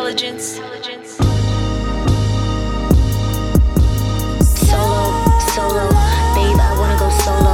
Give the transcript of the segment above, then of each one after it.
intelligence. Solo, babe, I wanna go solo.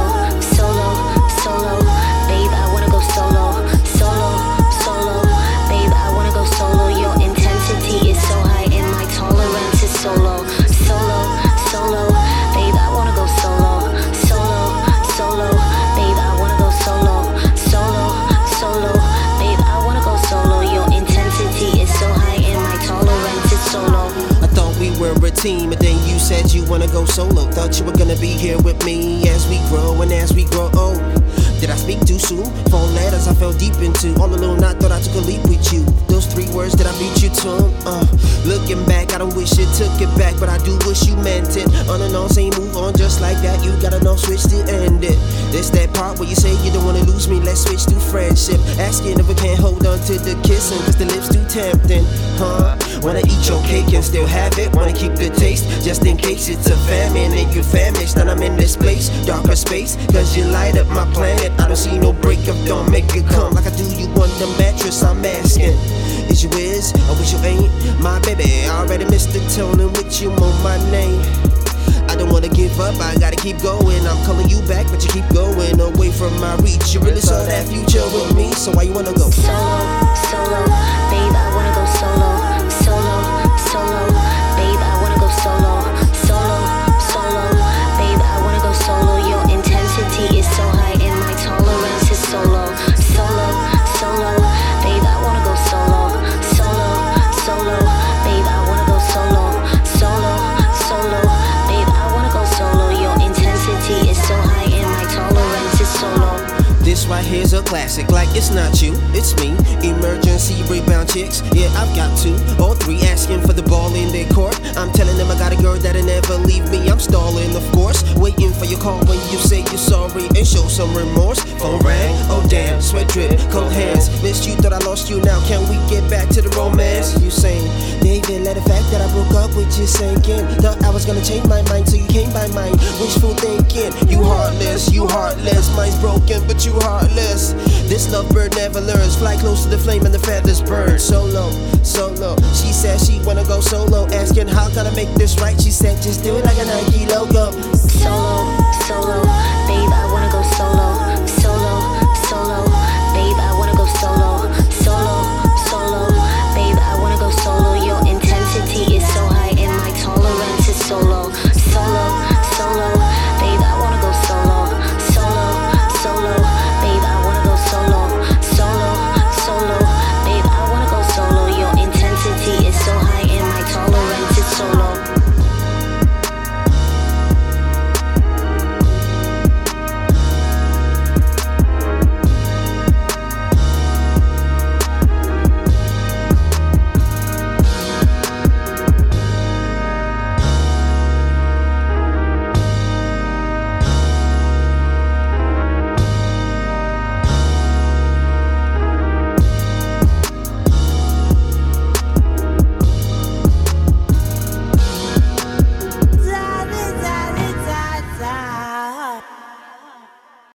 Solo, babe, I wanna go solo. Solo, babe, I wanna go solo. Your intensity is so high and my tolerance is so low. Solo, babe, I wanna go solo. Solo, babe, I wanna go solo. Solo, babe, I wanna go solo. Your intensity is so high and my tolerance is so low. I thought we were a team, and then you said you wanna go solo. Thought you were gonna be here with me as we grow and as we grow old. Did I speak too soon? 4 letters I fell deep into. All alone I thought I took a leap with you. Those 3 words that I beat you to. Looking back, I don't wish it took it back, but I do wish you meant it. On and on, say move on just like that. You gotta know switch to end it. It's that part where you say you don't wanna lose me. Let's switch to friendship. Asking if we can't hold on to the kissing, cause the lips too tempting. Wanna eat your cake and still have it. Wanna keep the taste, just in case it's a famine and you famished. Then I'm in this place, darker space, cause you light up my planet. I don't see no break of dawn, make it come like I do you on the mattress. I'm asking, is you is, or wish you ain't my baby? I already missed the tone and with you on my name. I don't wanna give up, I gotta keep going. I'm calling you back, but you keep going away from my reach. You really saw that future with me, so why you wanna go? Solo, babe, I wanna go solo. Solo, babe, I wanna go solo. Solo, babe, I wanna go solo. Your intensity is so high and my tolerance is so low. Solo, babe, I wanna go solo. Solo, babe, I wanna go solo. Solo, babe, I wanna go solo. Your intensity is so high and my tolerance is so low. This right here's a classic, like it's not you, it's me. Emergency rebound chicks, yeah, I've got 2 or 3 asking for the ball in their court. I'm telling them I got a girl that'll never leave me. I'm stalling, of course, waiting for your call when you say you're sorry and show some remorse. Phone rang, oh damn, sweat drip, cold hands. Missed you, thought I lost you, now can we get back to the romance? You saying, David, let the fact that I broke up with you sink in. Thought I was gonna change my mind, so you came by mine. Wishful thinking, you heartless, mine's broken, but you heartless. This lovebird never learns. Fly close to the flame and the feathers burn. Solo, she said she wanna go solo. Asking how can I make this right? She said just do it like a Nike logo. Solo, babe, I